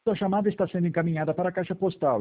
Sua chamada está sendo encaminhada para a caixa postal